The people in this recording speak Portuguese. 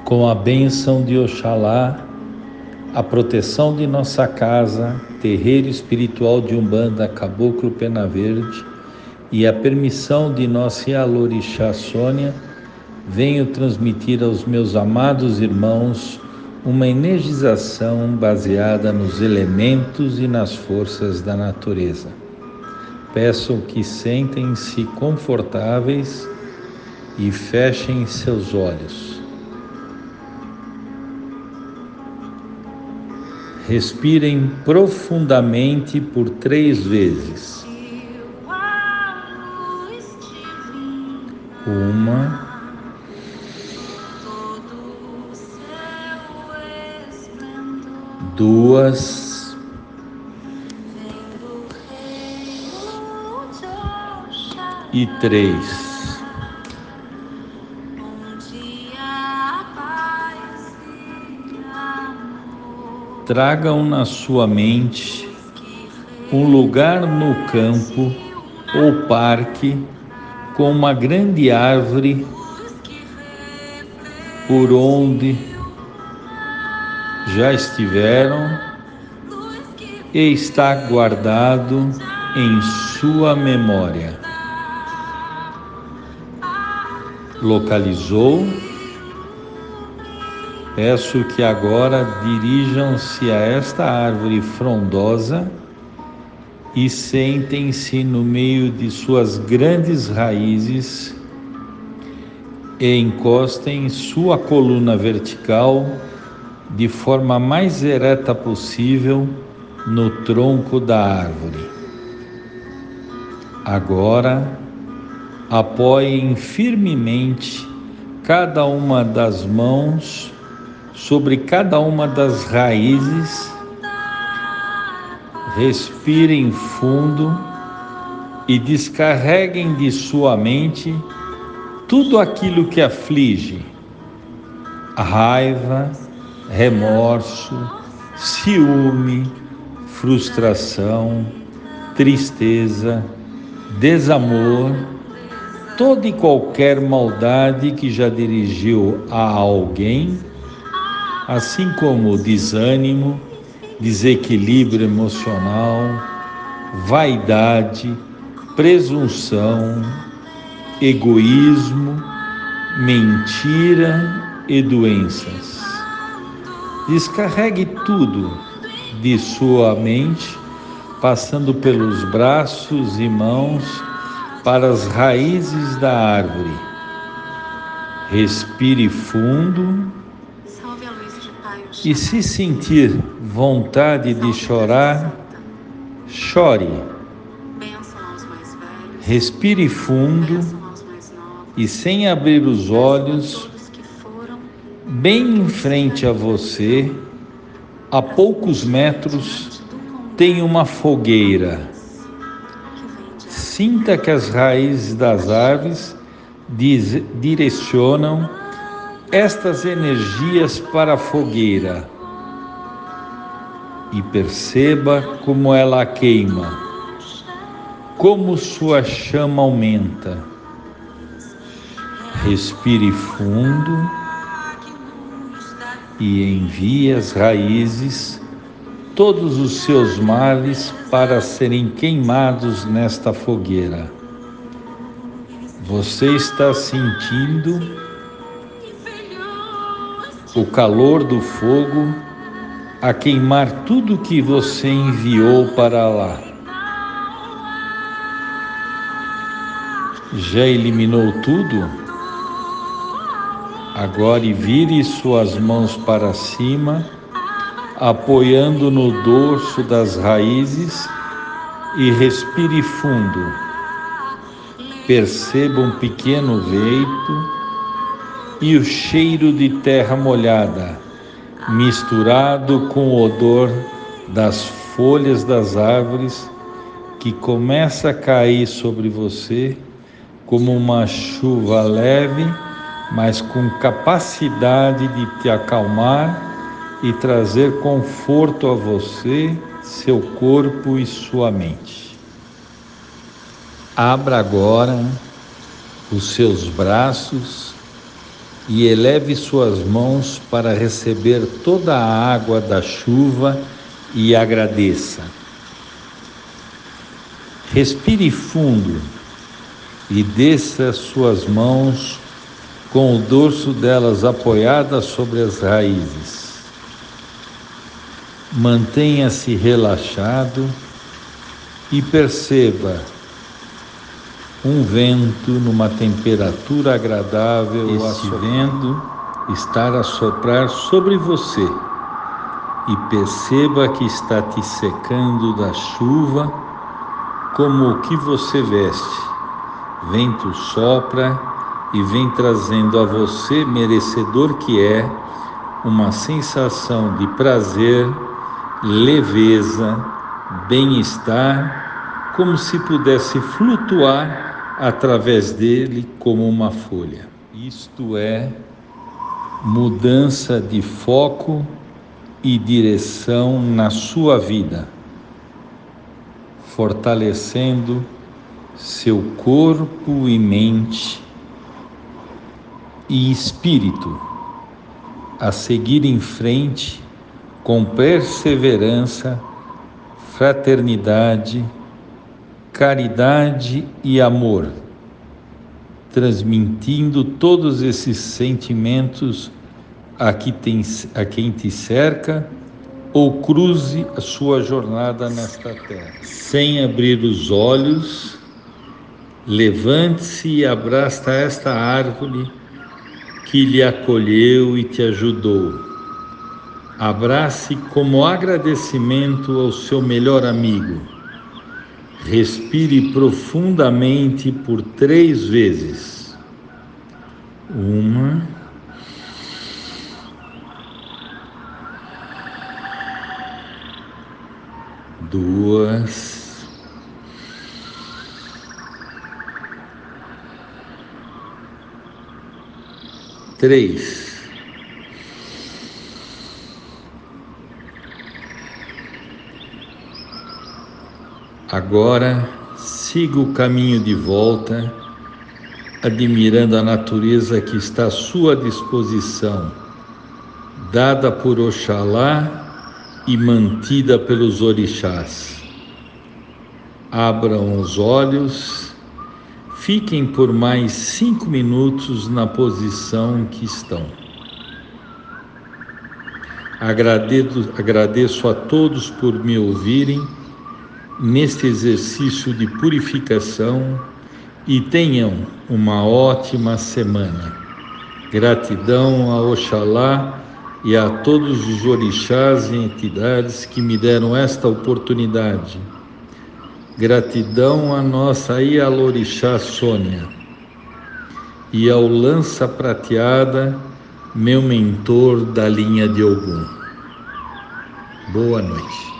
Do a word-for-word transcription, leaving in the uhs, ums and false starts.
Com a bênção de Oxalá, a proteção de nossa casa, terreiro espiritual de Umbanda Caboclo Pena Verde e a permissão de nossa Yalorixá Sônia, venho transmitir aos meus amados irmãos uma energização baseada nos elementos e nas forças da natureza. Peço que sentem-se confortáveis e fechem seus olhos. Respirem profundamente por três vezes. Uma, duas, e três. Tragam na sua mente um lugar no campo ou parque com uma grande árvore por onde já estiveram e está guardado em sua memória. Localizou? Peço que agora dirijam-se a esta árvore frondosa e sentem-se no meio de suas grandes raízes e encostem sua coluna vertical de forma mais ereta possível no tronco da árvore. Agora, apoiem firmemente cada uma das mãos sobre cada uma das raízes, respirem fundo e descarreguem de sua mente tudo aquilo que aflige: a raiva, remorso, ciúme, frustração, tristeza, desamor, toda e qualquer maldade que já dirigiu a alguém, assim como desânimo, desequilíbrio emocional, vaidade, presunção, egoísmo, mentira e doenças. Descarregue tudo de sua mente, passando pelos braços e mãos para as raízes da árvore. Respire fundo. E se sentir vontade de chorar, chore. Respire fundo e, sem abrir os olhos, bem em frente a você, a poucos metros, tem uma fogueira. Sinta que as raízes das árvores diz, direcionam estas energias para a fogueira e perceba como ela queima, como sua chama aumenta. Respire fundo e envie as raízes, todos os seus males para serem queimados nesta fogueira. Você está sentindo o calor do fogo a queimar tudo que você enviou para lá. Já eliminou tudo? Agora vire suas mãos para cima, apoiando no dorso das raízes e respire fundo. Perceba um pequeno veito e o cheiro de terra molhada, misturado com o odor das folhas das árvores que começa a cair sobre você como uma chuva leve, mas com capacidade de te acalmar e trazer conforto a você, seu corpo e sua mente. Abra agora os seus braços e eleve suas mãos para receber toda a água da chuva e agradeça. Respire fundo e desça suas mãos com o dorso delas apoiada sobre as raízes. Mantenha-se relaxado e perceba um vento numa temperatura agradável. Este vento está a soprar sobre você e perceba que está te secando da chuva como o que você veste. Vento sopra e vem trazendo a você, merecedor que é, uma sensação de prazer, leveza, bem-estar, como se pudesse flutuar através dele como uma folha. Isto é mudança de foco e direção na sua vida, fortalecendo seu corpo e mente e espírito a seguir em frente com perseverança, fraternidade, caridade e amor, transmitindo todos esses sentimentos a, que tem, a quem te cerca ou cruze a sua jornada nesta terra. Sem abrir os olhos, levante-se e abraça esta árvore que lhe acolheu e te ajudou. Abrace como agradecimento ao seu melhor amigo. Respire profundamente por três vezes. Uma, duas, três. Agora, siga o caminho de volta, admirando a natureza que está à sua disposição, dada por Oxalá e mantida pelos orixás. Abram os olhos, fiquem por mais cinco minutos na posição que estão. Agradeço, agradeço a todos por me ouvirem neste exercício de purificação e tenham uma ótima semana. Gratidão a Oxalá e a todos os orixás e entidades que me deram esta oportunidade. Gratidão à nossa Ialorixá Sônia e ao Lança Prateada, meu mentor da linha de Ogum. Boa noite.